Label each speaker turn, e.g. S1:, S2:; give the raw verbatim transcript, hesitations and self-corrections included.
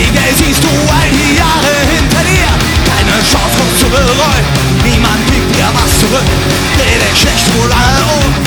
S1: Egal, siehst du all die Jahre hinter dir, keine Chance, was zu bereuen. Niemand gibt dir was zurück, dreh dich nicht so lange um.